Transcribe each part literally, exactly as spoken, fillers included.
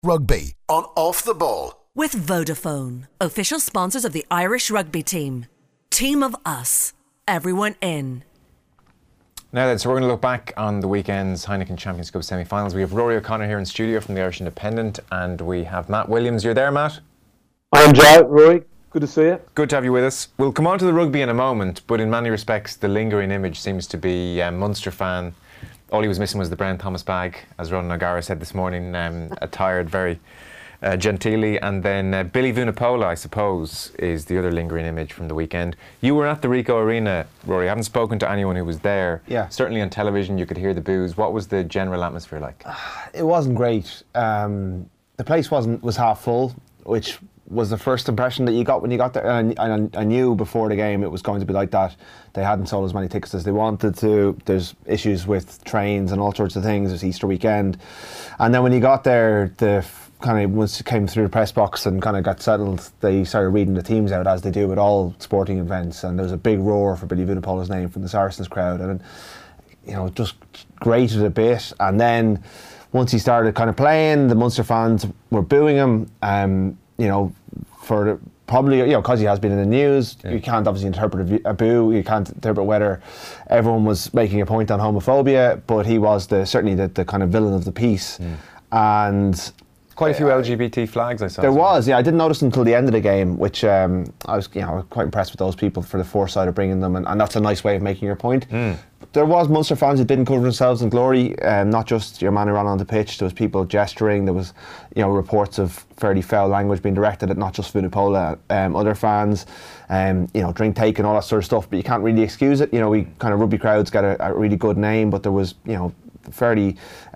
Rugby on Off the Ball. With Vodafone, official sponsors of the Irish rugby team. Team of us. Everyone in. Now then, so we're going to look back on the weekend's Heineken Champions Cup semi-finals. We have Rory O'Connor here in studio from the Irish Independent, and we have Matt Williams. You're there, Matt? I'm Joe, Rory. Good to see you. Good to have you with us. We'll come on to the rugby in a moment, but in many respects, the lingering image seems to be a Munster fan. All he was missing was the Brown Thomas bag, as Ronan O'Gara said this morning, um, attired very uh, genteelly. And then uh, Billy Vunipola, I suppose, is the other lingering image from the weekend. You were at the Ricoh Arena, Rory. I haven't spoken to anyone who was there. Yeah. Certainly on television, you could hear the boos. What was the general atmosphere like? It wasn't great. Um, the place wasn't was half full, which was the first impression that you got when you got there. And I, I, I knew before the game it was going to be like that. They hadn't sold as many tickets as they wanted to. There's issues with trains and all sorts of things. It's Easter weekend. And then when you got there, the kind of once you came through the press box and kind of got settled, they started reading the teams out, as they do with all sporting events. And there was a big roar for Billy Vunipola's name from the Saracens crowd. And, you know, just grated a bit. And then once he started kind of playing, the Munster fans were booing him. Um, you know, for the, probably, you know, because he has been in the news, yeah. You can't obviously interpret a, a boo, you can't interpret whether everyone was making a point on homophobia, but he was the certainly the, the kind of villain of the piece. Mm. And quite a few uh, L G B T flags I saw. There was, yeah, I didn't notice until the end of the game, which um, I was, you know, quite impressed with those people for the foresight of bringing them, and, and that's a nice way of making your point. Mm. There was Munster fans who didn't cover themselves in glory, um, not just your man who ran on the pitch. There was people gesturing. There was, you know, reports of fairly foul language being directed at not just Vunipola, um, other fans, um, you know, drink taking, all that sort of stuff. But you can't really excuse it. You know, we kind of rugby crowds get a, a really good name, but there was, you know, fairly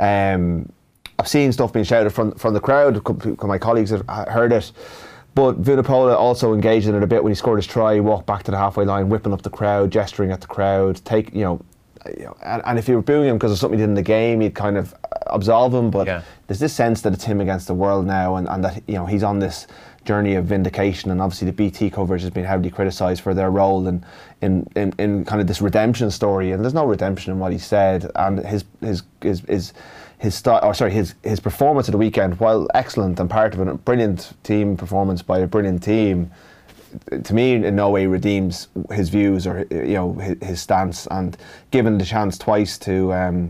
um, obscene stuff being shouted from from the crowd. My colleagues have heard it. But Vunipola also engaged in it a bit when he scored his try. He walked back to the halfway line, whipping up the crowd, gesturing at the crowd, take, you know. You know, and, and if you were booing him because of something he did in the game, you'd kind of absolve him. But yeah. There's this sense that it's him against the world now, and, and that, you know, he's on this journey of vindication. And obviously the B T coverage has been heavily criticised for their role in, in, in, in kind of this redemption story. And there's no redemption in what he said. And his his his his his style, or sorry, his his performance at the weekend, while excellent and part of a brilliant team performance by a brilliant team, to me in no way redeems his views or, you know, his, his stance. And given the chance twice to um,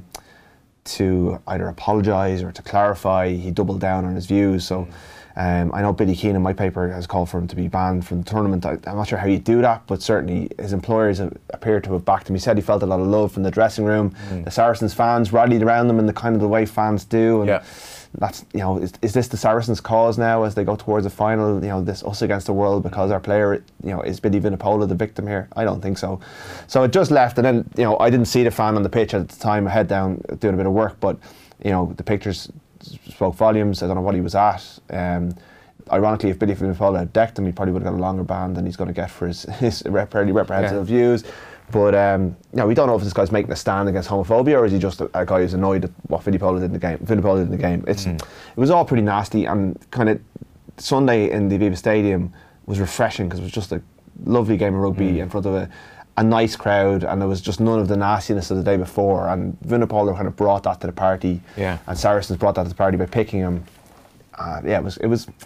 to either apologise or to clarify, he doubled down on his views. So um, I know Billy Keenan, my paper, has called for him to be banned from the tournament. I, I'm not sure how you do that, but certainly his employers have, appear to have backed him. He said he felt a lot of love from the dressing room. Mm. The Saracens fans rallied around them in the kind of the way fans do. And yeah. That's, you know, is, is this the Saracens' cause now as they go towards the final? You know, this us against the world because our player, you know, is Billy Vunipola the victim here? I don't think so. So it just left, and then, you know, I didn't see the fan on the pitch at the time, head down doing a bit of work, but, you know, the pictures spoke volumes. I don't know what he was at. Um, ironically, if Billy Vunipola had decked him, he probably would have got a longer ban than he's going to get for his, his fairly reprehensible yeah. views. But um, you know, we don't know if this guy's making a stand against homophobia, or is he just a, a guy who's annoyed at what Vunipola did in the game. Vunipola did in the game. It's mm. It was all pretty nasty, and kind of Sunday in the Aviva Stadium was refreshing because it was just a lovely game of rugby mm. in front of a, a nice crowd, and there was just none of the nastiness of the day before. And Vunipola kind of brought that to the party, yeah. and Saracens brought that to the party by picking him. Uh, yeah, it was. It was.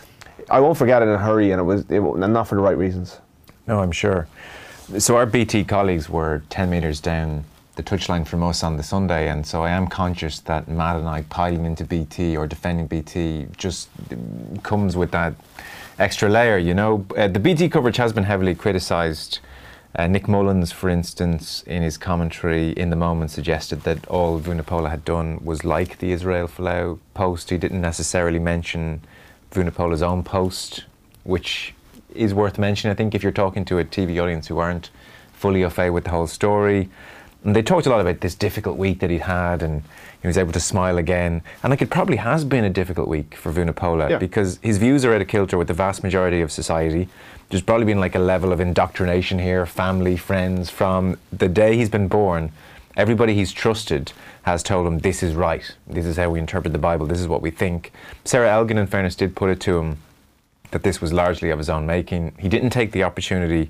I won't forget it in a hurry, and it was, it, and not for the right reasons. No, I'm sure. So our B T colleagues were ten metres down the touchline from us on the Sunday, and so I am conscious that Matt and I piling into B T or defending B T just comes with that extra layer, you know. Uh, the B T coverage has been heavily criticised. Uh, Nick Mullins, for instance, in his commentary in the moment suggested that all Vunipola had done was like the Israel Folau post. He didn't necessarily mention Vunipola's own post, which is worth mentioning, I think, if you're talking to a T V audience who aren't fully au fait with the whole story. And they talked a lot about this difficult week that he'd had, and he was able to smile again. And like, it probably has been a difficult week for Vunipola, yeah. because his views are out of kilter with the vast majority of society. There's probably been like a level of indoctrination here, family, friends, from the day he's been born. Everybody he's trusted has told him, this is right, this is how we interpret the Bible, this is what we think. Sarah Elgin, in fairness, did put it to him that this was largely of his own making. He didn't take the opportunity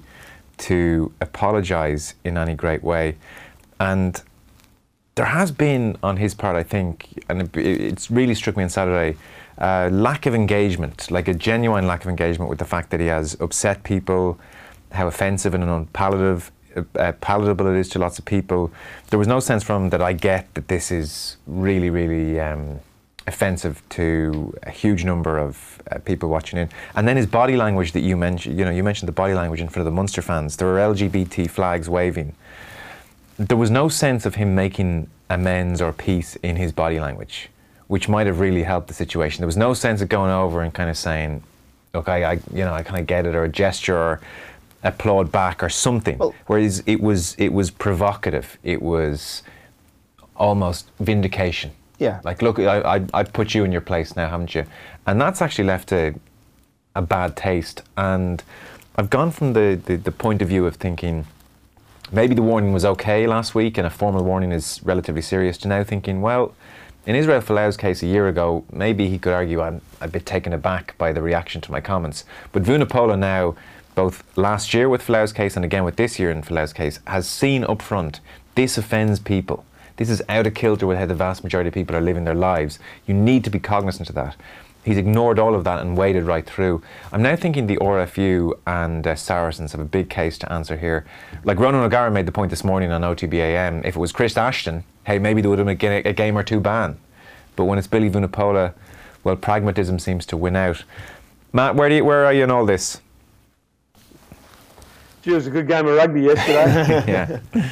to apologise in any great way. And there has been, on his part, I think, and it, it's really struck me on Saturday, uh, lack of engagement, like a genuine lack of engagement with the fact that he has upset people, how offensive and unpalatable uh, palatable it is to lots of people. There was no sense from him that I get that this is really, really um, offensive to a huge number of uh, people watching in. And then his body language that you mentioned, you know, you mentioned the body language in front of the Munster fans. There were L G B T flags waving. There was no sense of him making amends or peace in his body language, which might have really helped the situation. There was no sense of going over and kind of saying, okay, I, you know, I kind of get it, or a gesture, or applaud back or something. Well, whereas it was it was provocative. It was almost vindication. Yeah. Like, look, I, I I put you in your place now, haven't you? And that's actually left a a bad taste. And I've gone from the, the, the point of view of thinking maybe the warning was okay last week and a formal warning is relatively serious, to now thinking, well, in Israel Folau's case a year ago, maybe he could argue I'm a bit taken aback by the reaction to my comments. But Vunipola now, both last year with Folau's case and again with this year in Folau's case, has seen up front, this offends people. This is out of kilter with how the vast majority of people are living their lives. You need to be cognizant of that. He's ignored all of that and waded right through. I'm now thinking the R F U and uh, Saracens have a big case to answer here. Like Ronan O'Gara made the point this morning on O T B A M, if it was Chris Ashton, hey, maybe they would have been a game or two ban. But when it's Billy Vunipola, well, pragmatism seems to win out. Matt, where do you, where are you in all this? Gee, it was a good game of rugby yesterday. Yeah.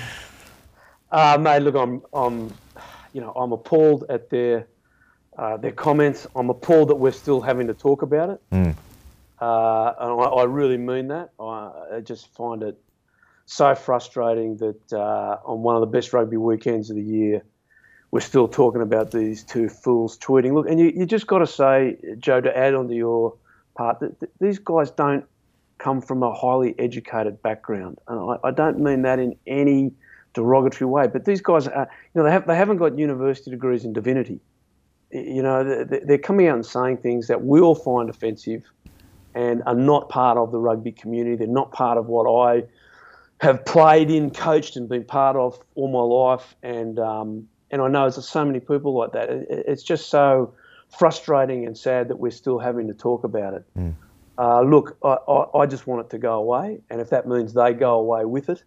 Uh, mate, look, I'm, I'm, you know, I'm appalled at their, uh, their comments. I'm appalled that we're still having to talk about it. Mm. Uh, and I, I really mean that. I, I just find it so frustrating that uh, on one of the best rugby weekends of the year, we're still talking about these two fools tweeting. Look, and you, you just got to say, Joe, to add on to your part, that, that these guys don't come from a highly educated background, and I, I don't mean that in any derogatory way. But these guys, are, you know, they have they haven't got university degrees in divinity. You know, they're coming out and saying things that we'll find offensive, and are not part of the rugby community. They're not part of what I have played in, coached, and been part of all my life. And um, and I know there's so many people like that. It's just so frustrating and sad that we're still having to talk about it. Mm. Uh, look, I, I, I just want it to go away, and if that means they go away with it,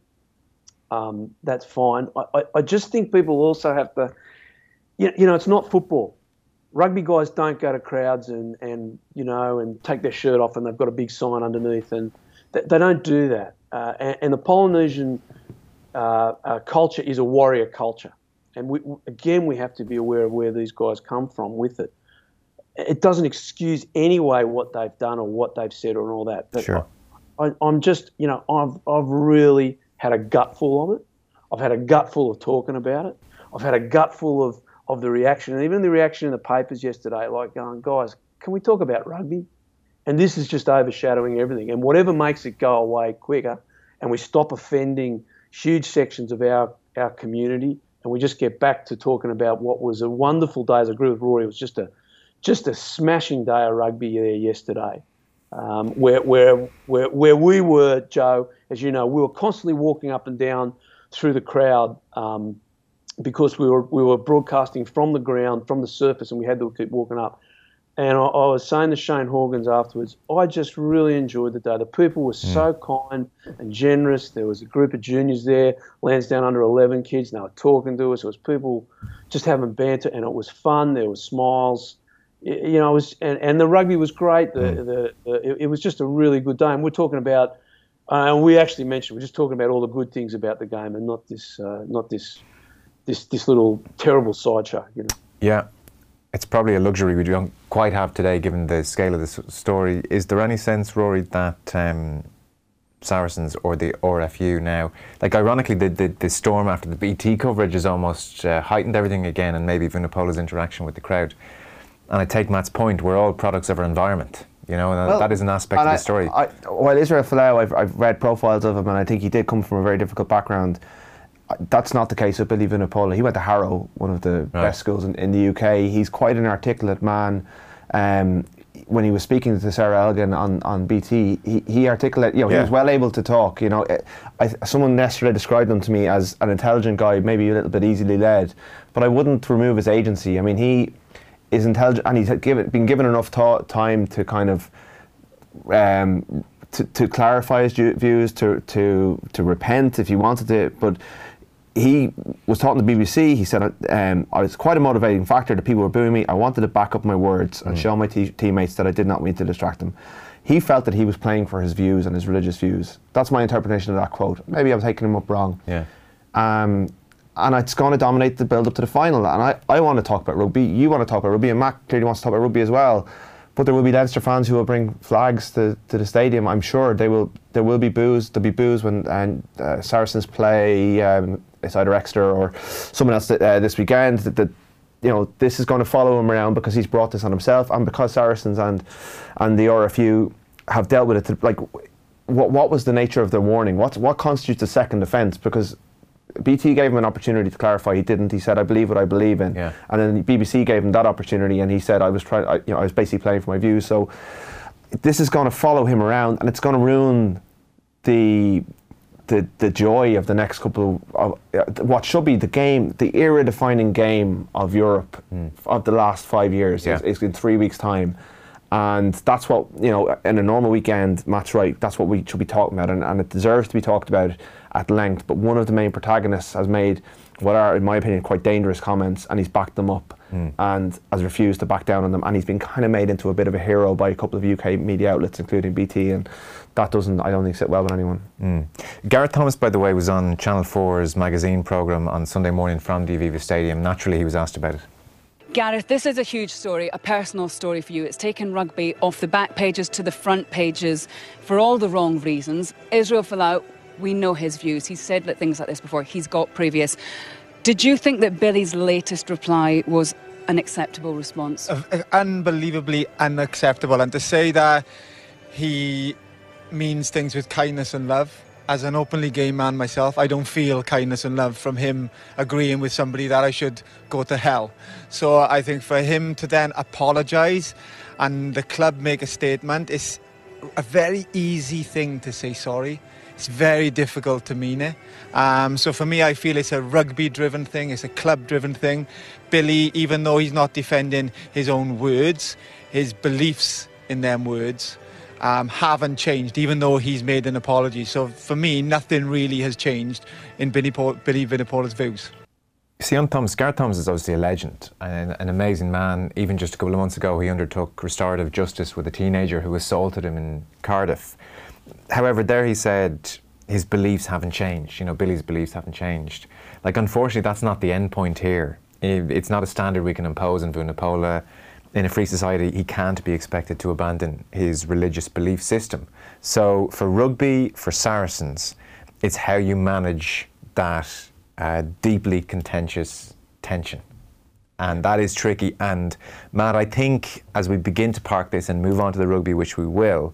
um, that's fine. I, I, I just think people also have to, you, you know, it's not football. Rugby guys don't go to crowds and, and, you know, and take their shirt off and they've got a big sign underneath, and they, they don't do that. Uh, and, and the Polynesian uh, uh, culture is a warrior culture. And we, again, we have to be aware of where these guys come from with it. It doesn't excuse anyway what they've done or what they've said or all that. But sure. I, I'm just, you know, I've I've really had a gutful of it. I've had a gutful of talking about it. I've had a gutful of, of the reaction, and even the reaction in the papers yesterday, like going, guys, can we talk about rugby? And this is just overshadowing everything. And whatever makes it go away quicker, and we stop offending huge sections of our, our community, and we just get back to talking about what was a wonderful day. As I agree with Rory, it was just a just a smashing day of rugby there yesterday. Um, where, where, where, where we were, Joe, as you know, we were constantly walking up and down through the crowd um, because we were we were broadcasting from the ground, from the surface, and we had to keep walking up. And I, I was saying to Shane Hawkins afterwards, I just really enjoyed the day. The people were mm. so kind and generous. There was a group of juniors there, Lansdowne under eleven kids, and they were talking to us. It was people just having banter, and it was fun. There were smiles. You know, it was, and, and the rugby was great. The, mm. the, the it, it was just a really good day. And we're talking about, uh, and we actually mentioned, we're just talking about all the good things about the game, and not this, uh, not this, this, this little terrible sideshow. You know. Yeah, it's probably a luxury we don't quite have today, given the scale of this story. Is there any sense, Rory, that um, Saracens or the R F U now, like ironically, the the, the storm after the B T coverage has almost uh, heightened everything again, and maybe Vunipola's interaction with the crowd. And I take Matt's point, we're all products of our environment, you know, and well, that is an aspect of the story. I, I, while Israel Folau, I've, I've read profiles of him, and I think he did come from a very difficult background. That's not the case with Billy Vunipola. He went to Harrow, one of the right. best schools in, in the U K. He's quite an articulate man. Um, when he was speaking to Sarah Elgin on, on B T, he, he articulated, you know, yeah. he was well able to talk. You know, I, someone yesterday described him to me as an intelligent guy, maybe a little bit easily led, but I wouldn't remove his agency. I mean, he... is intelligent, and he's given, been given enough thought, time to kind of um, to, to clarify his views, to to to repent if he wanted to. But he was talking to the B B C. He said, um, "I was quite a motivating factor. The people were booing me. I wanted to back up my words and mm. show my te- teammates that I did not mean to distract them." He felt that he was playing for his views and his religious views. That's my interpretation of that quote. Maybe I'm taking him up wrong. Yeah. Um, and it's going to dominate the build-up to the final. And I, I want to talk about rugby. You want to talk about rugby, and Matt clearly wants to talk about rugby as well. But there will be Leinster fans who will bring flags to, to the stadium. I'm sure they will. There will be boos. There'll be boos when and, uh, Saracens play. Um, it's either Exeter or someone else uh, this weekend. That, that you know, this is going to follow him around because he's brought this on himself, and because Saracens and and the R F U have dealt with it. To, like, what what was the nature of the warning? What what constitutes a second offence? Because B T gave him an opportunity to clarify. He didn't. He said, "I believe what I believe in." Yeah. And then the B B C gave him that opportunity, and he said, "I was trying. I, you know, I was basically playing for my views." So this is going to follow him around, and it's going to ruin the the the joy of the next couple of uh, what should be the game, the era-defining game of Europe mm. of the last five years. Yeah. Is, is in three weeks' time. And that's what, you know, in a normal weekend, Matt's right, that's what we should be talking about, and, and it deserves to be talked about at length. But one of the main protagonists has made what are, in my opinion, quite dangerous comments, and he's backed them up mm. and has refused to back down on them, and he's been kind of made into a bit of a hero by a couple of U K media outlets, including B T, and that doesn't, I don't think, sit well with anyone. Mm. Gareth Thomas, by the way, was on Channel four's magazine programme on Sunday morning from the Aviva Stadium. Naturally, he was asked about it. Gareth, this is a huge story, a personal story for you. It's taken rugby off the back pages to the front pages for all the wrong reasons. Israel Folau, we know his views. He's said that things like this before. He's got previous. Did you think that Billy's latest reply was an acceptable response? Uh, unbelievably unacceptable. And to say that he means things with kindness and love, as an openly gay man myself, I don't feel kindness and love from him agreeing with somebody that I should go to hell. So I think for him to then apologise and the club make a statement, it's a very easy thing to say sorry. It's very difficult to mean it. Um, so for me, I feel it's a rugby-driven thing, it's a club-driven thing. Billy, even though he's not defending his own words, his beliefs in them words, Um, haven't changed, even though he's made an apology. So for me, nothing really has changed in Billy, Paul, Billy Vunipora's views. See, on Thomas, Gareth Thomas is obviously a legend, an, an amazing man. Even just a couple of months ago, he undertook restorative justice with a teenager who assaulted him in Cardiff. However, there he said his beliefs haven't changed. You know, Billy's beliefs haven't changed. Like, unfortunately, that's not the end point here. It's not a standard we can impose on Vunipola. In a free society, he can't be expected to abandon his religious belief system. So for rugby, for Saracens, it's how you manage that uh, deeply contentious tension. And that is tricky. And Matt, I think as we begin to park this and move on to the rugby, which we will,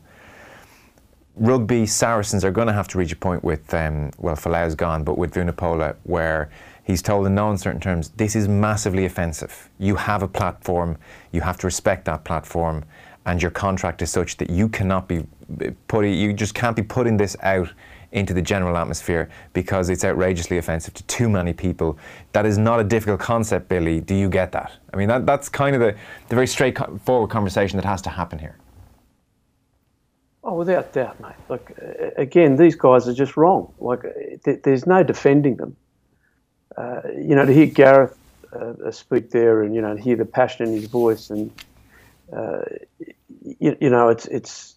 rugby Saracens are going to have to reach a point with, um, well, Folau's gone, but with Vunipola, where he's told in no uncertain terms, this is massively offensive. You have a platform, you have to respect that platform, and your contract is such that you cannot be putting, you just can't be putting this out into the general atmosphere because it's outrageously offensive to too many people. That is not a difficult concept, Billy. Do you get that? I mean, that, that's kind of the, the very straightforward conversation that has to happen here. Oh, without doubt, mate. Look, again, these guys are just wrong. Like, th- there's no defending them. Uh, you know, to hear Gareth uh, speak there, and you know, to hear the passion in his voice, and uh, you, you know, it's it's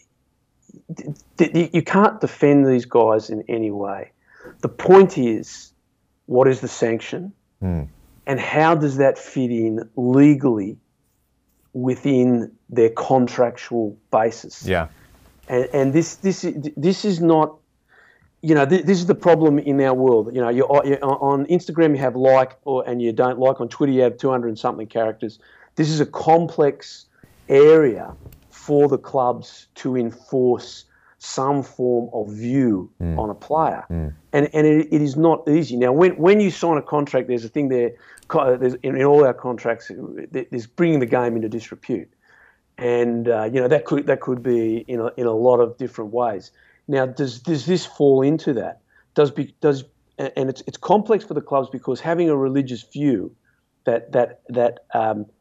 d- d- you can't defend these guys in any way. The point is, what is the sanction, mm. and how does that fit in legally within their contractual basis? Yeah, and and this this this is not. You know, th- this is the problem in our world. You know, you're, you're on Instagram you have like, or and you don't like. On Twitter you have two hundred and something characters. This is a complex area for the clubs to enforce some form of view mm. on a player, mm. and and it, it is not easy. Now, when when you sign a contract, there's a thing there. There's, in, in all our contracts, there's bringing the game into disrepute, and uh, you know that could that could be in a, in a lot of different ways. Now, does does this fall into that? Does be, does and it's it's complex for the clubs because having a religious view that that that um,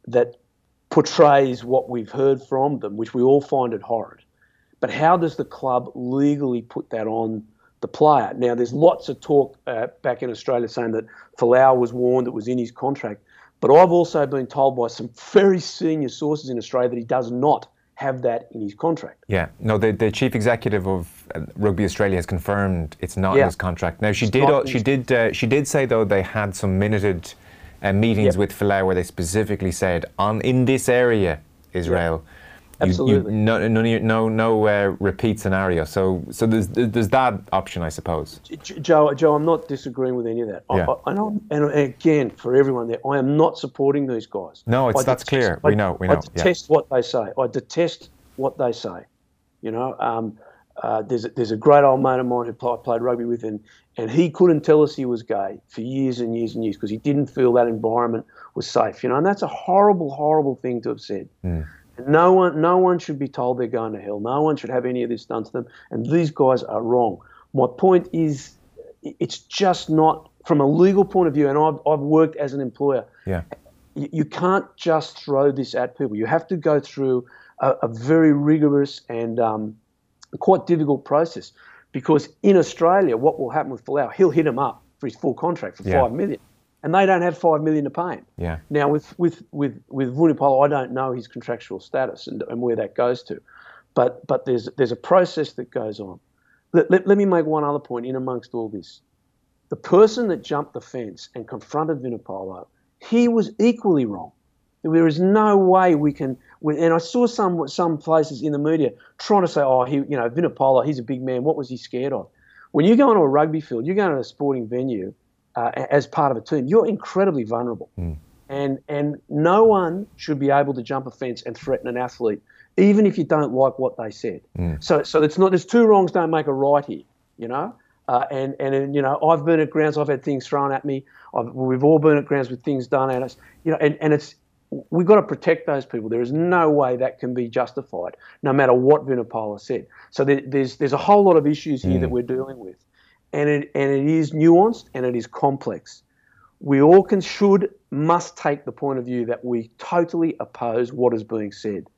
that portrays what we've heard from them, which we all find it horrid. But how does the club legally put that on the player? Now, there's lots of talk uh, back in Australia saying that Folau was warned, it was in his contract. But I've also been told by some very senior sources in Australia that he does not have that in his contract. Yeah, no, the, the chief executive of Rugby Australia has confirmed it's not Yeah. in his contract. Now, she It's did not uh, in she his- did uh, she did say though they had some minuted uh, meetings Yep. with Folau where they specifically said on in this area, Israel. You- Absolutely. You, no, no, no, no uh, repeat scenario. So, so there's there's that option, I suppose. J- Joe, Joe, I'm not disagreeing with any of that. I- Yeah. I, I know, and again, for everyone there, I am not supporting these guys. No, it's I that's detest- clear. I- We know, we know. I Yeah. detest what they say. I detest what they say. You know, um, uh, there's a, there's a great old mate of mine who play, played rugby with, and and he couldn't tell us he was gay for years and years and years because he didn't feel that environment was safe. You know, and that's a horrible, horrible thing to have said. Mm. No one, no one should be told they're going to hell. No one should have any of this done to them. And these guys are wrong. My point is, it's just not from a legal point of view. And I've I've worked as an employer. Yeah. You, you can't just throw this at people. You have to go through a, a very rigorous and um, quite difficult process. Because in Australia, what will happen with Folau? He'll hit him up for his full contract for Yeah. five million. And they don't have five million to pay him. Yeah. Now with with with with Vunipola, I don't know his contractual status and, and where that goes to, but but there's there's a process that goes on. Let, let, let me make one other point in amongst all this. The person that jumped the fence and confronted Vunipola, he was equally wrong. There is no way we can. We, and I saw some some places in the media trying to say, oh, he you know Vunipola, he's a big man. What was he scared of? When you go into a rugby field, you're going to a sporting venue. Uh, as part of a team, you're incredibly vulnerable. Mm. And and no one should be able to jump a fence and threaten an athlete, even if you don't like what they said. Mm. So so it's not, there's two wrongs don't make a right here, you know? Uh, and, and, and, you know, I've been at grounds, I've had things thrown at me. I've, we've all been at grounds with things done at us. You know, and, and it's, we've got to protect those people. There is no way that can be justified, no matter what Vunipola said. So there, there's, there's a whole lot of issues here mm. that we're dealing with. And it and it is nuanced and it is complex. We all can, should, must take the point of view that we totally oppose what is being said.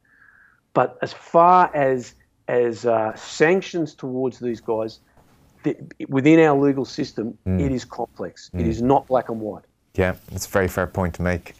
But as far as as uh, sanctions towards these guys, the, within our legal system, mm. it is complex. Mm. It is not black and white. Yeah, it's a very fair point to make.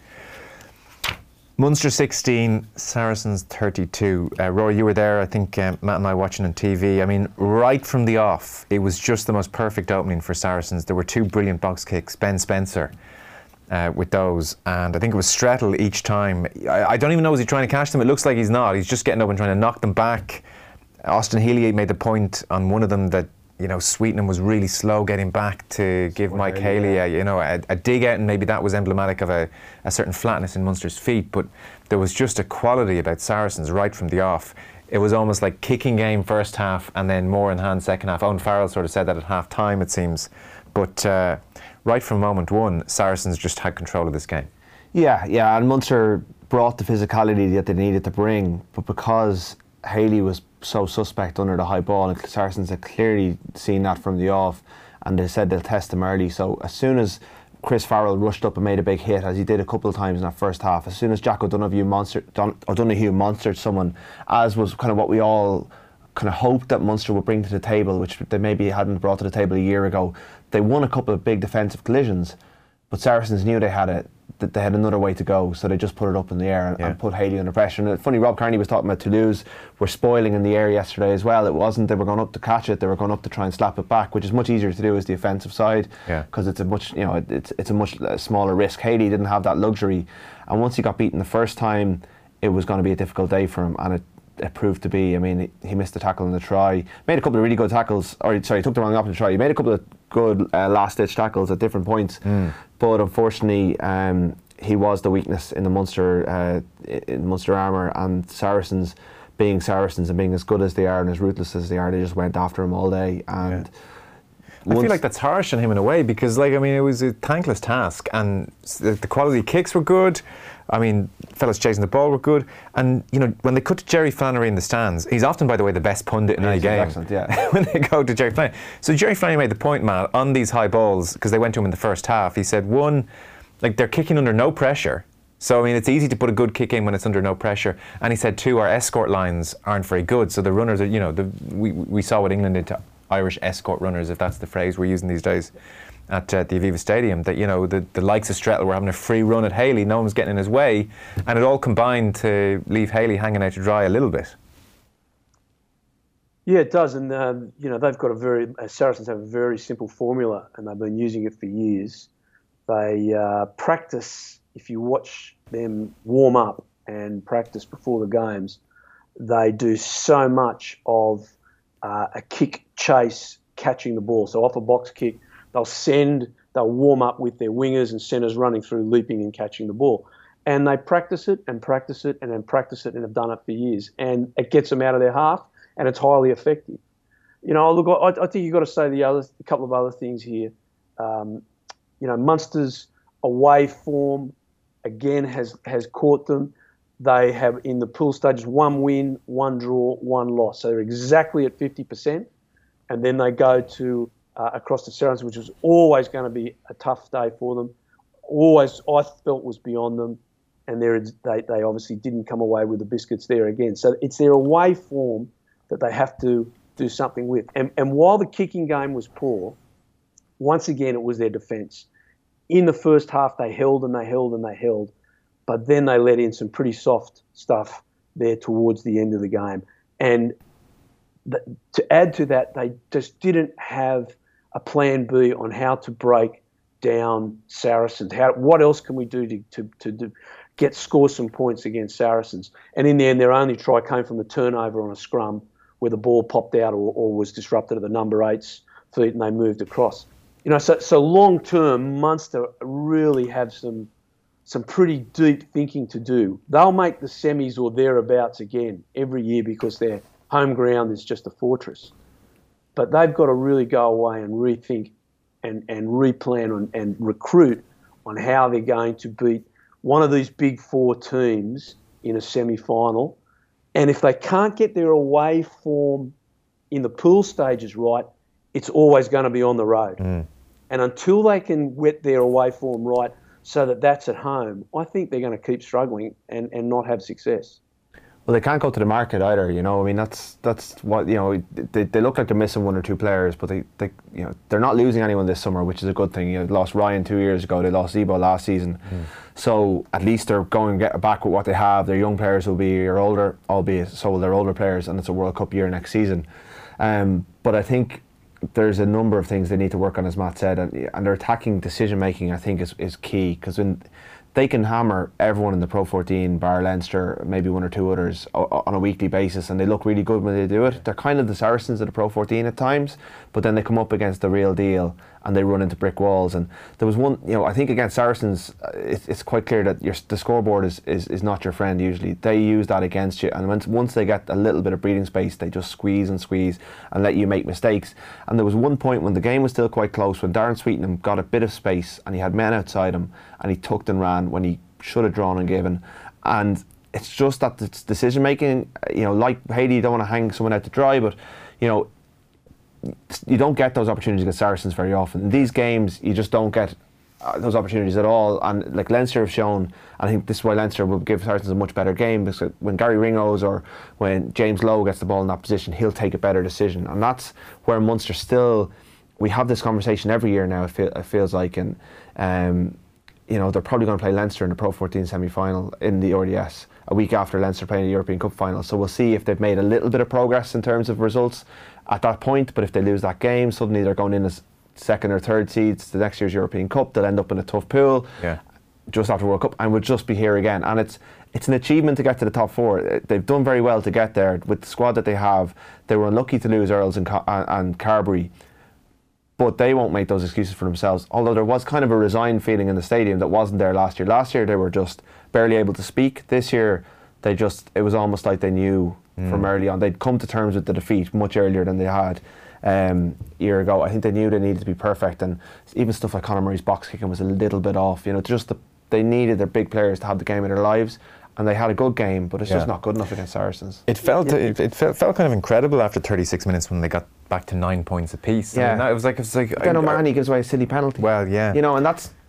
Munster sixteen, Saracens thirty-two. Uh, Roy, you were there, I think um, Matt and I watching on T V. I mean, right from the off, it was just the most perfect opening for Saracens. There were two brilliant box kicks, Ben Spencer uh, with those, and I think it was Strettle each time. I, I don't even know, is he trying to catch them? It looks like he's not. He's just getting up and trying to knock them back. Austin Healy made the point on one of them that, you know, Sweetenham was really slow getting back to give Mike Haley a, you know, a, a dig out, and maybe that was emblematic of a, a certain flatness in Munster's feet. But there was just a quality about Saracens right from the off. It was almost like kicking game first half and then more in hand second half. Owen Farrell sort of said that at half time, it seems. But uh, right from moment one, Saracens just had control of this game. Yeah, yeah, and Munster brought the physicality that they needed to bring, but because Haley was so suspect under the high ball, and Saracens had clearly seen that from the off, and they said they'll test him early. So as soon as Chris Farrell rushed up and made a big hit, as he did a couple of times in that first half, as soon as Jack O'Donoghue monster, Don, O'Donoghue monstered someone, as was kind of what we all kind of hoped that Munster would bring to the table, which they maybe hadn't brought to the table a year ago, they won a couple of big defensive collisions, but Saracens knew they had it. That they had another way to go, so they just put it up in the air and, yeah. and put Haley under pressure. And it's funny, Rob Kearney was talking about Toulouse were spoiling in the air yesterday as well. It wasn't they were going up to catch it; they were going up to try and slap it back, which is much easier to do as the offensive side, because yeah. it's a much you know it's it's a much smaller risk. Haley didn't have that luxury, and once he got beaten the first time, it was going to be a difficult day for him, and it. It proved to be. I mean, he missed the tackle in the try, made a couple of really good tackles, or sorry, he took the wrong option to try. He made a couple of good uh, last-ditch tackles at different points, mm. but unfortunately, um, he was the weakness in the Munster uh, in Munster armour, and Saracens, being Saracens and being as good as they are and as ruthless as they are, they just went after him all day. And yeah. I feel like that's harsh on him in a way, because, like, I mean, it was a thankless task, and the, the quality kicks were good. I mean, fellas chasing the ball were good, and you know when they cut to Jerry Flannery in the stands, he's often, by the way, the best pundit in yeah, any game. Excellent, yeah. When they go to Jerry Flannery, so Jerry Flannery made the point, Matt, on these high balls, because they went to him in the first half. He said, one, like they're kicking under no pressure, So, I mean, it's easy to put a good kick in when it's under no pressure. And he said, too, our escort lines aren't very good. So the runners are, you know, the, we, we saw what England did to Irish escort runners, if that's the phrase we're using these days, at uh, the Aviva Stadium, that, you know, the, the likes of Strettle were having a free run at Haley. No one was getting in his way. And it all combined to leave Haley hanging out to dry a little bit. Yeah, it does. And, um, you know, they've got a very, uh, Saracens have a very simple formula, and they've been using it for years. They uh, practice. If you watch them warm up and practice before the games, they do so much of uh, a kick, chase, catching the ball. So off a box kick, they'll send, they'll warm up with their wingers and centres running through, leaping and catching the ball. And they practice it and practice it and then practice it and have done it for years. And it gets them out of their half, and it's highly effective. You know, look, I, I think you've got to say the other, a couple of other things here. Um, you know, Munster's away form, again, has, has caught them. They have, in the pool stages, one win, one draw, one loss. So they're exactly at fifty percent. And then they go to uh, across the Saracens, which was always going to be a tough day for them. Always, I felt, was beyond them. And they, they obviously didn't come away with the biscuits there again. So it's their away form that they have to do something with. And, and while the kicking game was poor, once again, it was their defence. In the first half, they held and they held and they held, but then they let in some pretty soft stuff there towards the end of the game. And th- to add to that, they just didn't have a plan B on how to break down Saracens. How, what else can we do to, to, to do, get score some points against Saracens? And in the end, their only try came from a turnover on a scrum where the ball popped out or, or was disrupted at the number eight's feet and they moved across. You know, so so long term, Munster really have some some pretty deep thinking to do. They'll make the semis or thereabouts again every year because their home ground is just a fortress. But they've got to really go away and rethink and, and replan on, and recruit on how they're going to beat one of these big four teams in a semi-final. And if they can't get their away form in the pool stages right, it's always going to be on the road. Mm. And until they can get their away form right so that that's at home, I think they're going to keep struggling and, and not have success. Well, they can't go to the market either, you know. I mean, that's that's what, you know, they, they look like they're missing one or two players, but they, they you know, they're not losing anyone this summer, which is a good thing. You know, they lost Ryan two years ago, they lost Ebo last season. Mm. So at least they're going to get back with what they have. Their young players will be are older, albeit so will their older players, and it's a World Cup year next season. Um, but I think there's a number of things they need to work on, as Matt said, and, and their attacking decision making, I think, is, is key, because when they can hammer everyone in the Pro fourteen, bar Leinster, maybe one or two others, o- on a weekly basis, and they look really good when they do it. They're kind of the Saracens of the Pro fourteen at times, but then they come up against the real deal and they run into brick walls. And there was one, you know, I think against Saracens, it's, it's quite clear that your, the scoreboard is, is, is not your friend usually. They use that against you, and once, once they get a little bit of breathing space, they just squeeze and squeeze and let you make mistakes. And there was one point when the game was still quite close, when Darren Sweetenham got a bit of space and he had men outside him and he tucked and ran when he should have drawn and given. And it's just that it's decision making, you know, like Haley, you don't want to hang someone out to dry, but, you know, you don't get those opportunities against Saracens very often. In these games, you just don't get uh, those opportunities at all. And like Leinster have shown, I think this is why Leinster will give Saracens a much better game, because when Gary Ringrose or when James Lowe gets the ball in that position, he'll take a better decision. And that's where Munster still, we have this conversation every year now, it, feel, it feels like, and um, you know, they're probably going to play Leinster in the Pro fourteen semi-final in the R D S a week after Leinster playing the European Cup final. So we'll see if they've made a little bit of progress in terms of results at that point. But if they lose that game, suddenly they're going in as second or third seeds to next year's European Cup. They'll end up in a tough pool yeah. just after World Cup, and we'll just be here again. And it's it's an achievement to get to the top four. They've done very well to get there with the squad that they have. They were unlucky to lose Earls and, Car- and Carberry, but they won't make those excuses for themselves. Although there was kind of a resigned feeling in the stadium that wasn't there last year. Last year they were just barely able to speak. This year they just, it was almost like they knew mm. from early on. They'd come to terms with the defeat much earlier than they had um, a year ago. I think they knew they needed to be perfect, and even stuff like Conor Murray's box kicking was a little bit off. You know, just the, they needed their big players to have the game of their lives. And they had a good game, but it's yeah. just not good enough against Saracens. It felt yeah. it, it felt, felt kind of incredible after thirty-six minutes when they got back to nine points apiece. Yeah, I mean, that, it was like it was like. Ben O'Mahony gives away a silly penalty. Well, yeah, you know, and that's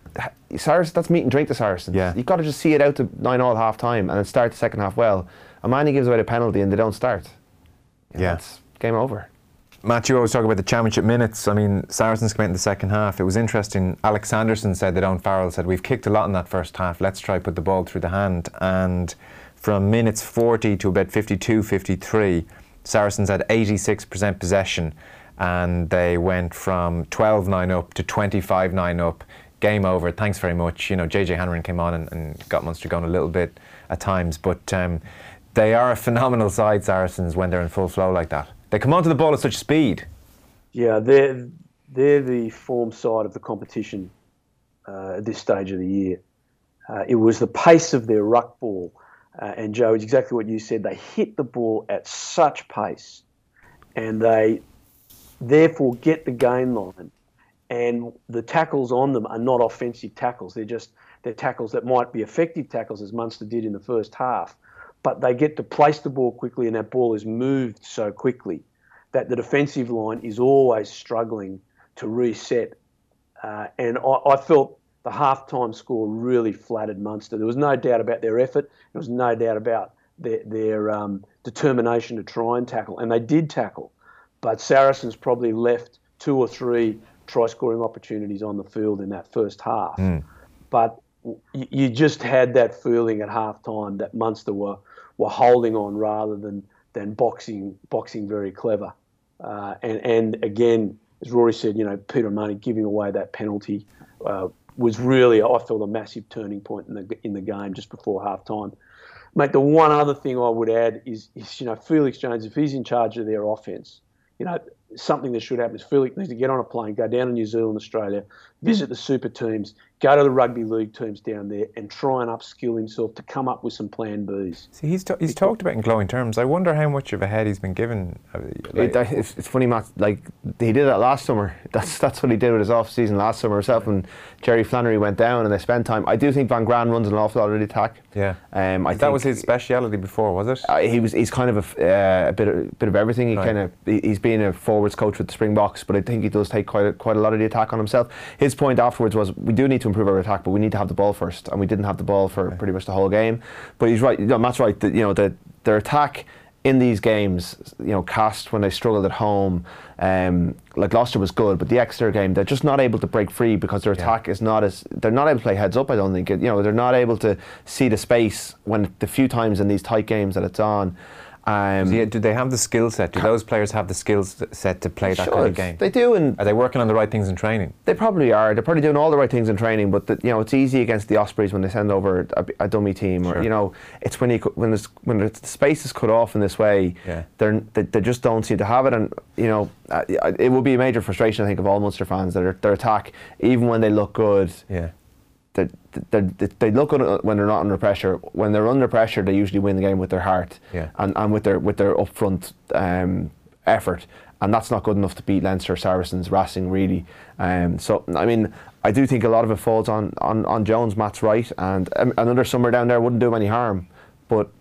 Saracens, that's meat and drink to Saracens. Yeah. You've got to just see it out to nine all at half time and then start the second half well. Omani gives away the penalty and they don't start. You know, Yeah. It's game over. Matt, you always talk about the championship minutes. I mean, Saracens came out in the second half. It was interesting. Alex Sanderson said that Owen Farrell said, we've kicked a lot in that first half. Let's try put the ball through the hand. And from minutes forty to about fifty-two, fifty-three, Saracens had eighty-six percent possession. And they went from twelve nine up to twenty-five nine up. Game over. Thanks very much. You know, J J Hanrahan came on and, and got Munster going a little bit at times. But um, they are a phenomenal side, Saracens, when they're in full flow like that. They come onto the ball at such speed. Yeah, they're, they're the form side of the competition uh, at this stage of the year. Uh, it was the pace of their ruck ball. Uh, and Joe, it's exactly what you said. They hit the ball at such pace and they therefore get the gain line. And the tackles on them are not offensive tackles. They're just they're tackles that might be effective tackles, as Munster did in the first half. But they get to place the ball quickly and that ball is moved so quickly that the defensive line is always struggling to reset. Uh, and I, I felt the halftime score really flattered Munster. There was no doubt about their effort. There was no doubt about their, their um, determination to try and tackle. And they did tackle. But Saracens probably left two or three try-scoring opportunities on the field in that first half. Mm. But you, you just had that feeling at half-time that Munster were were holding on rather than than boxing boxing very clever. Uh, and, and again, as Rory said, you know, Peter O'Mahony giving away that penalty uh, was really, I felt, a massive turning point in the in the game just before half-time. Mate, the one other thing I would add is, is, you know, Felix Jones, if he's in charge of their offence, you know, something that should happen is Felix needs to get on a plane, go down to New Zealand, Australia, visit the super teams, go to the rugby league teams down there and try and upskill himself to come up with some plan Bs. See, he's, t- he's talked about in glowing terms. I wonder how much of a head he's been given. Uh, it, like, it's, it's funny, Matt, like, he did that last summer. That's that's what he did with his off-season last summer himself when Jerry Flannery went down and they spent time. I do think Van Gran runs an awful lot of the attack. Yeah. Um, I that think was his speciality before, was it? Uh, he was. He's kind of a, uh, a bit of, bit of everything. He right. kind of he, he's been a forwards coach with the Springboks, but I think he does take quite a, quite a lot of the attack on himself. His point afterwards was, we do need to improve our attack, but we need to have the ball first, and we didn't have the ball for okay. pretty much the whole game. But he's right. You know, Matt's right. The, you know, the, their attack in these games, you know, Cast when they struggled at home, um, like Gloucester was good, but the Exeter game, they're just not able to break free because their attack yeah. is not as, they're not able to play heads up, I don't think. It, you know, they're not able to see the space when the few times in these tight games that it's on. Um, yeah, do they have the skill set? Do those players have the skill set to play that should. kind of game? They do. And are they working on the right things in training? They probably are. They're probably doing all the right things in training, but the, you know, it's easy against the Ospreys when they send over a, a dummy team, or sure. you know, it's when you when there's, when the space is cut off in this way, yeah. they're, they they just don't seem to have it, and you know, uh, it will be a major frustration, I think, of all Munster fans that their, their attack, even when they look good, yeah. They, they, they look good when they're not under pressure. When they're under pressure, they usually win the game with their heart yeah. and, and with their with their upfront um, effort, and that's not good enough to beat Leinster, Saracens, Racing, really. Um, so, I mean, I do think a lot of it falls on, on, on Jones. Matt's right, and um, another summer down there wouldn't do him any harm. But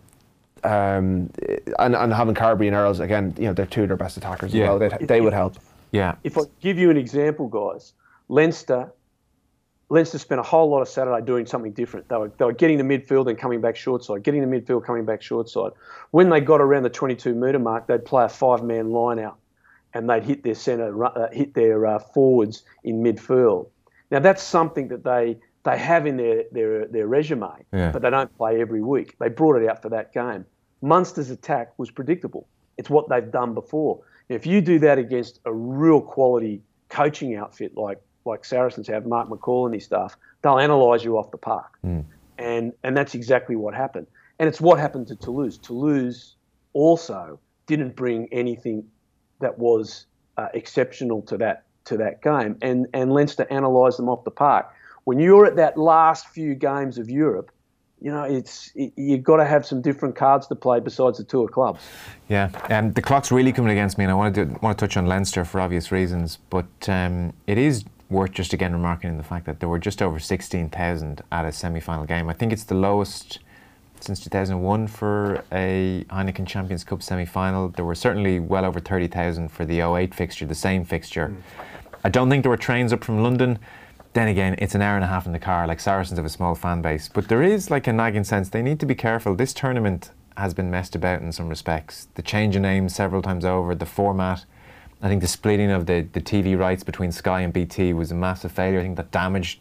um, and, and having Carberry and Earls, again, you know, they're two of their best attackers yeah. as well. They, they would help. Yeah. If I give you an example, guys, Leinster. Leinster spent a whole lot of Saturday doing something different. They were, they were getting the midfield and coming back short side, getting the midfield, coming back short side. When they got around the twenty-two metre mark, they'd play a five-man line out and they'd hit their centre, uh, hit their uh, forwards in midfield. Now, that's something that they they have in their, their, their resume, yeah. but they don't play every week. They brought it out for that game. Munster's attack was predictable. It's what they've done before. Now, if you do that against a real quality coaching outfit like like Saracens have, Mark McCall and his staff, they'll analyse you off the park. Mm. And and that's exactly what happened. And it's what happened to Toulouse. Toulouse also didn't bring anything that was uh, exceptional to that to that game. And, and Leinster analysed them off the park. When you're at that last few games of Europe, you know, it's it, you've got to have some different cards to play besides the tour clubs. Yeah, and um, the clock's really coming against me, and I want to do, want to touch on Leinster for obvious reasons, but um, it is worth just again remarking in the fact that there were just over sixteen thousand at a semi-final game. I think it's the lowest since two thousand one for a Heineken Champions Cup semi-final. There were certainly well over thirty thousand for the oh eight fixture, the same fixture. Mm. I don't think there were trains up from London. then again, it's an hour and a half in the car. Like, Saracens have a small fan base, but there is like a nagging sense they need to be careful. This tournament has been messed about in some respects. The change of names several times over, the format. I think the splitting of the, the T V rights between Sky and B T was a massive failure. I think that damaged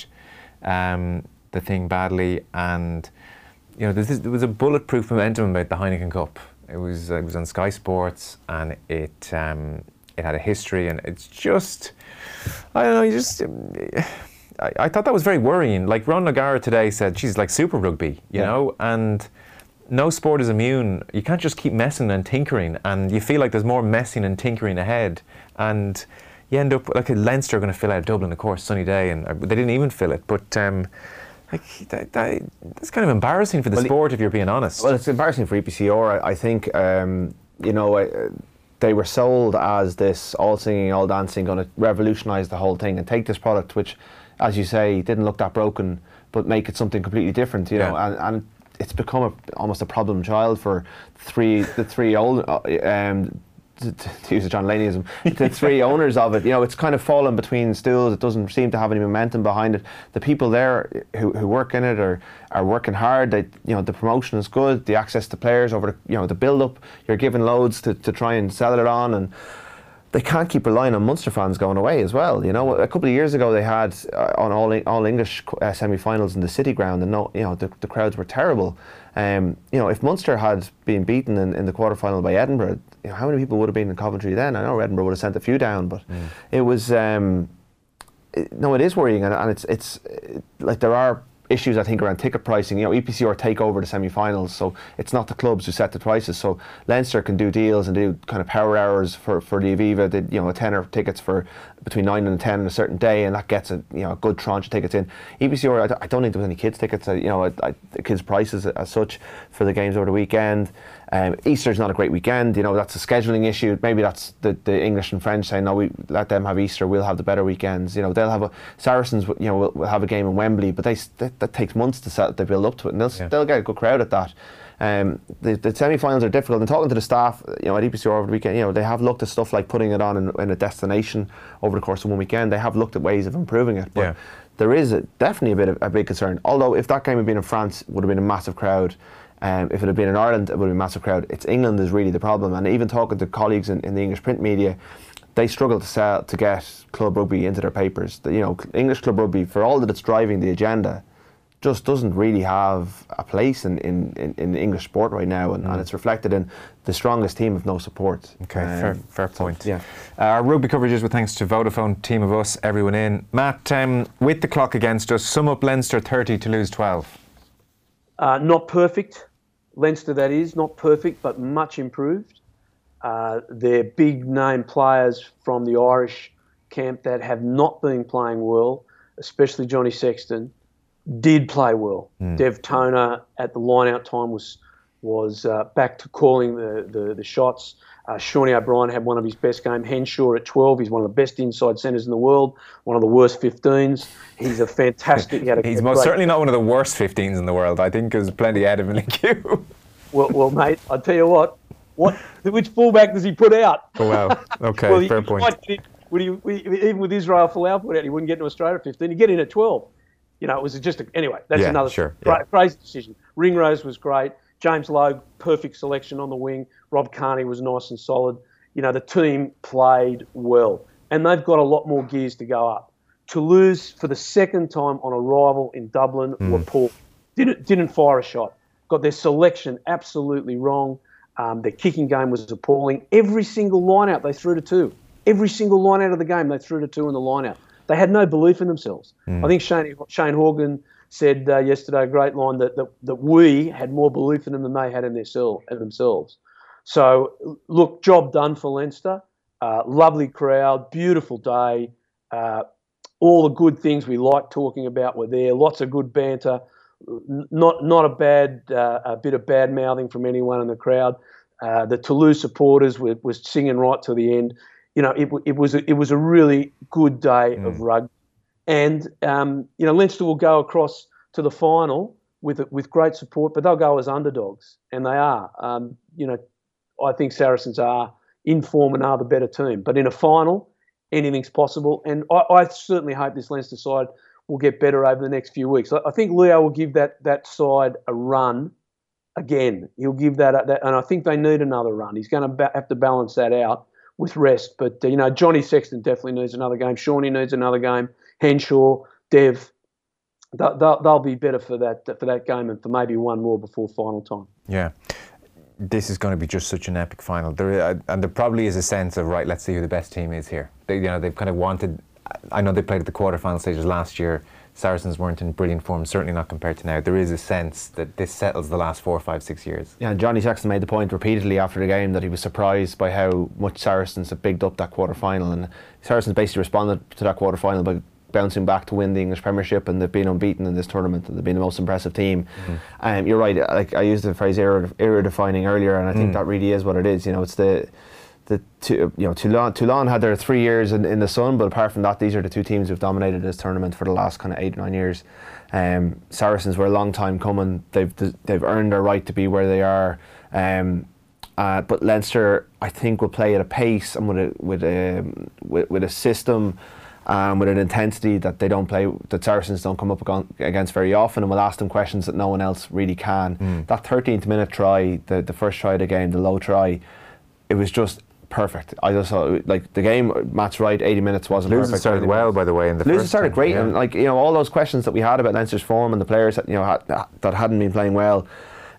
um, the thing badly. And you know, this, there was a bulletproof momentum about the Heineken Cup. It was it was on Sky Sports, and it um, it had a history, and it's just, I don't know, you just. Um, I, I thought that was very worrying. Like Ron Nagara today said, she's like Super Rugby, you yeah. know, and no sport is immune. You can't just keep messing and tinkering, and you feel like there's more messing and tinkering ahead, and you end up like a Leinster are going to fill out Dublin, of course, sunny day, and they didn't even fill it. But um, like that, that, that's kind of embarrassing for the well, sport, if you're being honest. Well, it's embarrassing for E P C R. I, I think um, you know. Uh, they were sold as this all singing, all dancing, going to revolutionise the whole thing and take this product, which, as you say, didn't look that broken, but make it something completely different, you yeah. know, and, and it's become a, almost a problem child for three the three old, um, to, to use a John Laneyism, the three owners of it. You know, it's kind of fallen between stools. It doesn't seem to have any momentum behind it. The people there who, who work in it are are working hard. They, you know, the promotion is good. The access to players over, the, you know, the build up. You're given loads to, to try and sell it on, and they can't keep relying on Munster fans going away as well. You know, a couple of years ago they had uh, on all all English uh, semi-finals in the City Ground, and no, you know, the, the crowds were terrible. Um, you know, if Munster had been beaten in, in the quarter-final by Edinburgh, you know, how many people would have been in Coventry then? I know Edinburgh would have sent a few down, but mm. it was um, it, no, it is worrying, and, and it's it's it, like there are issues, I think, around ticket pricing. You know, E P C R take over the semi-finals, so it's not the clubs who set the prices. So Leinster can do deals and do kind of power hours for, for the Aviva. They, you know, a tenner tickets for between nine and ten on a certain day, and that gets a you know a good tranche of tickets in. E P C R, I don't, I don't think there was any kids tickets. You know, I, I, kids prices as such for the games over the weekend. Um, Easter's not a great weekend. You know, that's a scheduling issue. Maybe that's the, the English and French saying, no, we let them have Easter. We'll have the better weekends. You know, they'll have a Saracens. You know, will, will have a game in Wembley, but they that, that takes months to set. They build up to it, and they'll yeah. they'll get a good crowd at that. Um, the, the semi-finals are difficult. And talking to the staff, you know, at E P C R over the weekend, you know, they have looked at stuff like putting it on in, in a destination over the course of one weekend. They have looked at ways of improving it, but yeah. there is a, definitely a bit of a big concern. Although, if that game had been in France, it would have been a massive crowd. Um, if it had been in Ireland, it would have been a massive crowd. It's England is really the problem, and even talking to colleagues in, in the English print media, they struggle to sell to get club rugby into their papers. The, you know, English club rugby, for all that it's driving the agenda, just doesn't really have a place in, in, in, in English sport right now, and, mm. and it's reflected in the strongest team of no support. Okay, um, fair, fair point. So, yeah. Uh, our rugby coverage is with thanks to Vodafone, Team of Us, everyone in. Matt, um, with the clock against us, sum up Leinster thirty to lose twelve. Uh, not perfect. Leinster, that is, not perfect, but much improved. Uh, they're big-name players from the Irish camp that have not been playing well, especially Johnny Sexton, did play well. Mm. Dev Toner at the line-out time was was uh, back to calling the, the, the shots. Uh, Shawnee O'Brien had one of his best games. Henshaw at twelve. He's one of the best inside centres in the world. One of the worst fifteens. He's a fantastic. He had a, He's a most great, certainly not one of the worst fifteens in the world. I think there's plenty ahead of him in the queue. well, well, mate, I tell you what. What? Which fullback does he put out? Oh wow. Okay, well, fair point. In, would he, even with Israel Folau put out, he wouldn't get to Australia at fifteen. He'd get in at twelve. You know, it was just a, anyway. That's yeah, another sure, cra- yeah. crazy decision. Ringrose was great. James Logue, perfect selection on the wing. Rob Kearney was nice and solid. You know, the team played well. And they've got a lot more gears to go up. To lose for the second time on arrival in Dublin mm. were poor. Didn't, didn't fire a shot. Got their selection absolutely wrong. Um, their kicking game was appalling. Every single line-out they threw to two. Every single line-out of the game they threw to two in the line-out. They had no belief in themselves. Mm. I think Shane, Shane Horgan said uh, yesterday, a great line, that, that that we had more belief in them than they had in, their self, in themselves. So, look, job done for Leinster. Uh, lovely crowd, beautiful day. Uh, all the good things we like talking about were there. Lots of good banter. Not not a bad uh, a bit of bad mouthing from anyone in the crowd. Uh, the Toulouse supporters were was singing right to the end. You know, it it was a, it was a really good day mm. of rugby. And, um, you know, Leinster will go across to the final with with great support, but they'll go as underdogs, and they are. Um, you know, I think Saracens are in form and are the better team. But in a final, anything's possible. And I, I certainly hope this Leinster side will get better over the next few weeks. I, I think Leo will give that that side a run again. He'll give that, that and I think they need another run. He's going to ba- have to balance that out with rest. But, uh, you know, Johnny Sexton definitely needs another game. Shawnee needs another game. Henshaw, Dev, they'll, they'll, they'll be better for that for that game and for maybe one more before final time. Yeah. This is going to be just such an epic final. There, uh, and there probably is a sense of, right, let's see who the best team is here. They, you know, they've kind of wanted, I know they played at the quarterfinal stages last year. Saracens weren't in brilliant form, certainly not compared to now. There is a sense that this settles the last four, five, six years. Yeah, and Johnny Sexton made the point repeatedly after the game that he was surprised by how much Saracens have bigged up that quarter-final, and Saracens basically responded to that quarter-final by bouncing back to win the English Premiership, and they've been unbeaten in this tournament, and they've been the most impressive team. Mm-hmm. Um, you're right, like I used the phrase era, era defining earlier, and I think mm. that really is what it is. You know, it's the The two, you know, Toulon, Toulon had their three years in, in the sun, but apart from that, these are the two teams who've dominated this tournament for the last kind of eight or nine years. Um, Saracens were a long time coming. They've they've earned their right to be where they are. Um, uh, but Leinster, I think, will play at a pace and with a with a with, with a system, um, with an intensity that they don't play, that Saracens don't come up against very often, and will ask them questions that no one else really can. Mm. That thirteenth minute try, the the first try of the game, the low try, it was just perfect. I just saw, like, the game, Matt's right, eighty minutes wasn't Lewis perfect. started well, by the way, in the Lewis first started time. great, yeah. and, like, you know, all those questions that we had about Leinster's form and the players that, you know, had, that hadn't been playing well,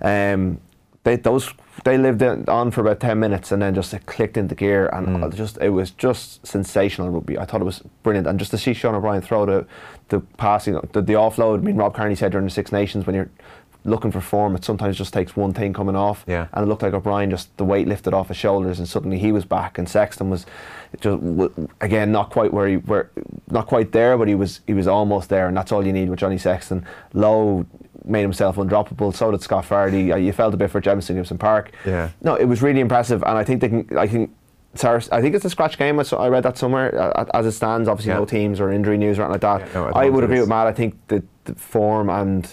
um, they those they lived on for about ten minutes and then just it clicked into gear, and mm. just it was just sensational rugby. I thought it was brilliant, and just to see Sean O'Brien throw the the passing, the, the offload. I mean, Rob Kearney said during the Six Nations, when you're looking for form, it sometimes just takes one thing coming off, yeah. and it looked like O'Brien, just the weight lifted off his shoulders and suddenly he was back, and Sexton was just again not quite where he where not quite there, but he was he was almost there, and that's all you need with Johnny Sexton. Lowe made himself undroppable, so did Scott Fardy. You felt a bit for Jamison Gibson Park. Yeah. No, it was really impressive, and I think they can I think Saracens, I think it's a scratch game. I read that somewhere as it stands. Obviously, yeah. no teams or injury news or anything like that. Yeah, no, I, I would agree with Matt. I think that the form and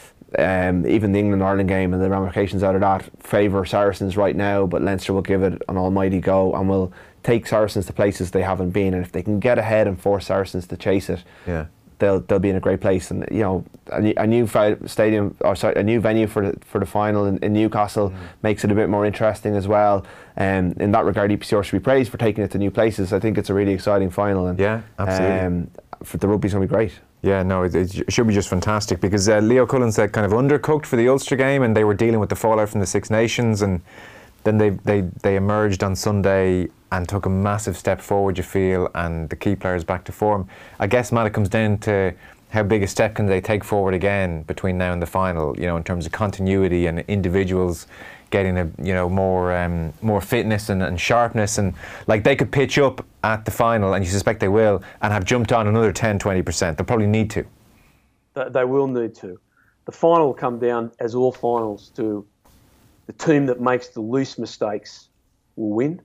Um, even the England-Ireland game and the ramifications out of that favour Saracens right now, but Leinster will give it an almighty go and will take Saracens to places they haven't been, and if they can get ahead and force Saracens to chase it, yeah. they'll they'll be in a great place. And you know, a, a new fi- stadium or sorry, a new venue for the for the final in, in Newcastle mm. makes it a bit more interesting as well. And um, in that regard, E P C R should be praised for taking it to new places. I think it's a really exciting final, and yeah, absolutely. Um, for the rugby's going to be great. Yeah, no, it, it should be just fantastic, because uh, Leo Cullen said kind of undercooked for the Ulster game, and they were dealing with the fallout from the Six Nations, and then they they they emerged on Sunday and took a massive step forward, you feel, and the key players back to form. I guess, Matt, it comes down to how big a step can they take forward again between now and the final, you know, in terms of continuity and individuals getting a you know more um, more fitness and, and sharpness, and like they could pitch up at the final, and you suspect they will, and have jumped on another ten, twenty percent. They'll probably need to. They will need to. The final will come down, as all finals do, the team that makes the least mistakes will win.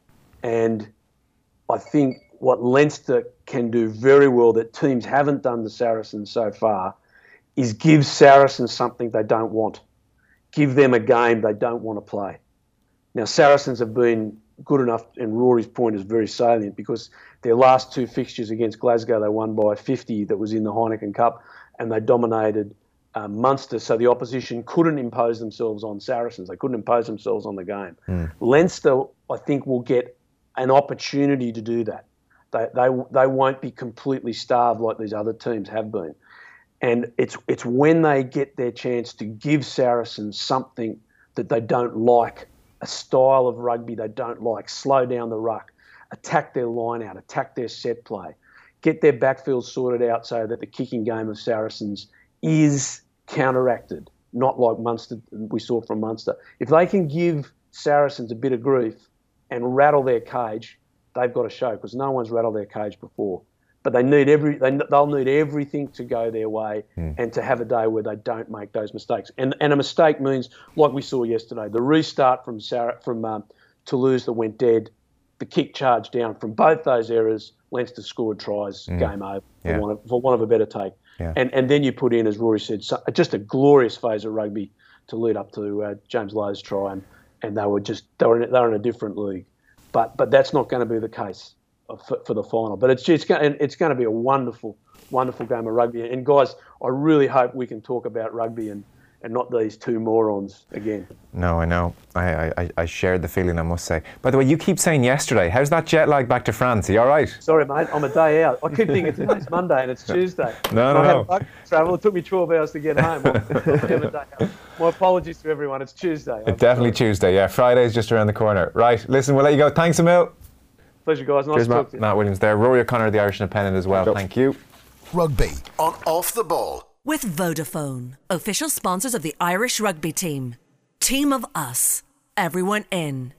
And I think what Leinster can do very well that teams haven't done to Saracens so far is give Saracens something they don't want. Give them a game they don't want to play. Now, Saracens have been good enough, and Rory's point is very salient, because their last two fixtures against Glasgow, they won by fifty, that was in the Heineken Cup, and they dominated uh, Munster, so the opposition couldn't impose themselves on Saracens. They couldn't impose themselves on the game. Mm. Leinster, I think, will get an opportunity to do that. They, they, they won't be completely starved like these other teams have been. And it's it's when they get their chance to give Saracens something that they don't like, a style of rugby they don't like, slow down the ruck, attack their line out, attack their set play, get their backfield sorted out so that the kicking game of Saracens is counteracted, not like Munster, we saw from Munster. If they can give Saracens a bit of grief and rattle their cage, they've got a show, because no one's rattled their cage before. But they need every they, they'll need everything to go their way, mm. and to have a day where they don't make those mistakes. And and a mistake means, like we saw yesterday, the restart from Sarah, from um, Toulouse that went dead, the kick charge down. From both those errors, Leinster scored tries, mm. game over, yeah. for, one of, for one of a better take. Yeah. And and then you put in, as Rory said, so, just a glorious phase of rugby to lead up to uh, James Lowe's try, and, and they were just they were in, they were in a different league. But but that's not going to be the case For, for the final, but it's it's going it's going to be a wonderful wonderful game of rugby. And guys, I really hope we can talk about rugby and, and not these two morons again. No, I know. I, I, I shared the feeling, I must say. By the way, you keep saying yesterday. How's that jet lag back to France? Are you all right? Sorry, mate. I'm a day out. I keep thinking today's Monday and it's Tuesday. No, and no, I no. had travel. It took me twelve hours to get home. I'm a day out. My apologies to everyone. It's Tuesday. It's definitely Tuesday, yeah. Friday's just around the corner. Right, listen, we'll let you go. Thanks, Emil. Pleasure, guys. Nice Cheers, to talk Matt. to you. Matt Williams there. Rory O'Connor, the Irish Independent as well. Thank you. Rugby on Off the Ball. With Vodafone, official sponsors of the Irish rugby team. Team of us, everyone in.